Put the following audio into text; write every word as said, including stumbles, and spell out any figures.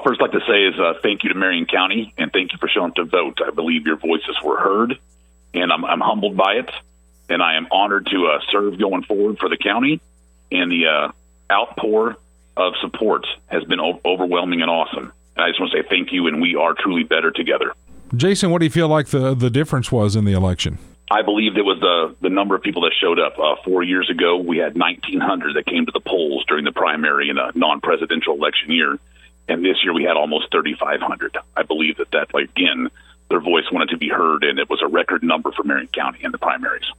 I'd first like to say is uh, thank you to Marion County, and thank you for showing up to vote. I believe your voices were heard, and I'm, I'm humbled by it, and I am honored to uh, serve going forward for the county, and the uh, outpour of support has been o- overwhelming and awesome. And I just want to say thank you, and we are truly better together. Jason, what do you feel like the, the difference was in the election? I believe it was the, the number of people that showed up. Uh, four years ago, we had nineteen hundred that came to the polls during the primary in a non-presidential election year. And this year we had almost thirty-five hundred. I believe that that, like, again, their voice wanted to be heard, and it was a record number for Marion County in the primaries.